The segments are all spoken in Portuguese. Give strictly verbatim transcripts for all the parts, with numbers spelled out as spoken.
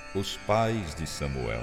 Os pais de Samuel.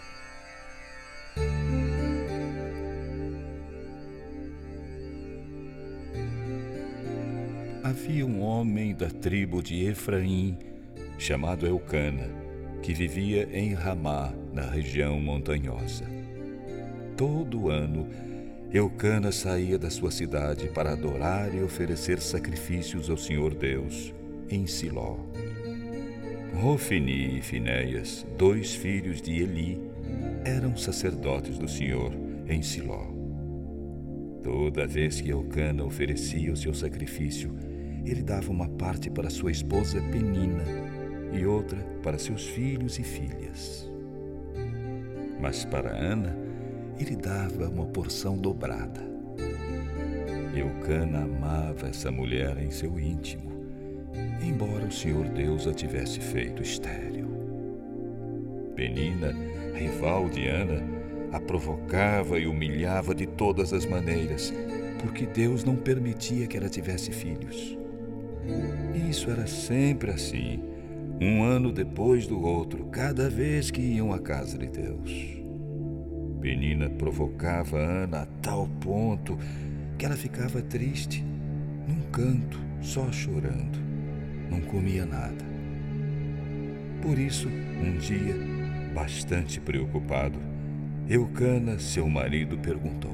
Havia um homem da tribo de Efraim, chamado Eucana, que vivia em Ramá, na região montanhosa. Todo ano, Eucana saía da sua cidade para adorar e oferecer sacrifícios ao Senhor Deus, em Siló. Hofni e Finéias, dois filhos de Eli, eram sacerdotes do Senhor em Siló. Toda vez que Eucana oferecia o seu sacrifício, ele dava uma parte para sua esposa Penina e outra para seus filhos e filhas. Mas para Ana, ele dava uma porção dobrada. Eucana amava essa mulher em seu íntimo, embora o Senhor Deus a tivesse feito estéril. Penina, rival de Ana, a provocava e humilhava de todas as maneiras, porque Deus não permitia que ela tivesse filhos. E isso era sempre assim, um ano depois do outro, cada vez que iam à casa de Deus. Penina provocava Ana a tal ponto que ela ficava triste, num canto, só chorando. Não comia nada. Por isso, um dia, bastante preocupado, Eucana, seu marido, perguntou: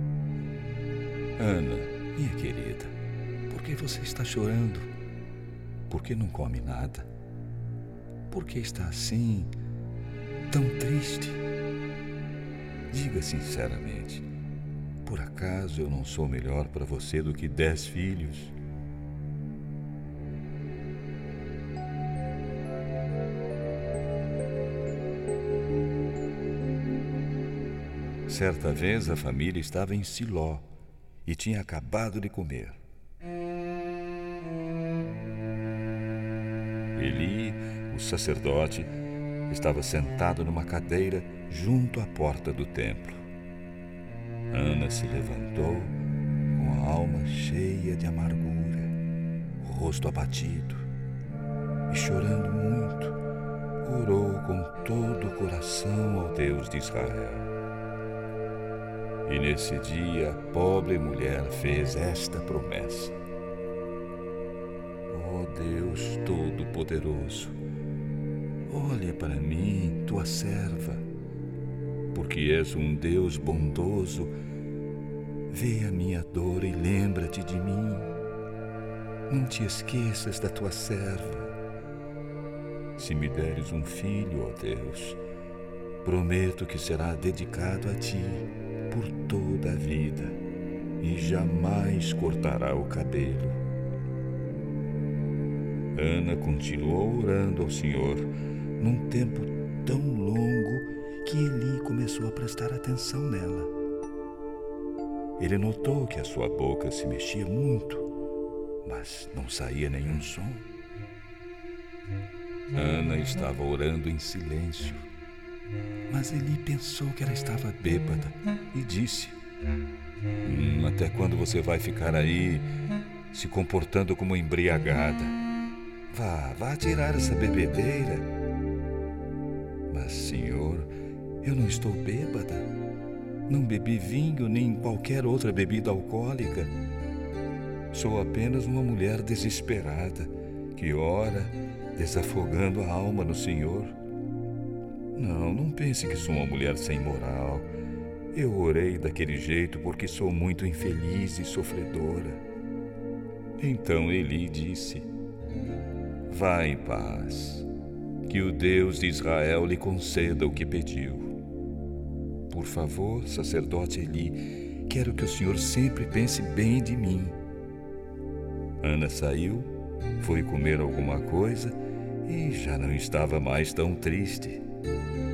Ana, minha querida, por que você está chorando? Por que não come nada? Por que está assim, tão triste? Diga sinceramente, por acaso eu não sou melhor para você do que dez filhos? Certa vez a família estava em Siló e tinha acabado de comer. Eli, o sacerdote, estava sentado numa cadeira junto à porta do templo. Ana se levantou com a alma cheia de amargura, o rosto abatido, e chorando muito, orou com todo o coração ao Deus de Israel. E nesse dia a pobre mulher fez esta promessa: Ó Deus Todo-Poderoso, olha para mim, tua serva, porque és um Deus bondoso. Vê a minha dor e lembra-te de mim. Não te esqueças da tua serva. Se me deres um filho, ó Deus, prometo que será dedicado a ti por toda a vida e jamais cortará o cabelo. Ana continuou orando ao Senhor num tempo tão longo que Eli começou a prestar atenção nela. Ele notou que a sua boca se mexia muito, mas não saía nenhum som. Ana estava orando em silêncio, mas Eli pensou que ela estava bêbada e disse: hum, até quando você vai ficar aí se comportando como embriagada? Vá, vá tirar essa bebedeira. Mas, Senhor, eu não estou bêbada. Não bebi vinho nem qualquer outra bebida alcoólica. Sou apenas uma mulher desesperada que ora, desafogando a alma no Senhor. Não, não pense que sou uma mulher sem moral. Eu orei daquele jeito porque sou muito infeliz e sofredora. Então Eli disse: vá em paz, que o Deus de Israel lhe conceda o que pediu. Por favor, sacerdote Eli, quero que o senhor sempre pense bem de mim. Ana saiu, foi comer alguma coisa e já não estava mais tão triste.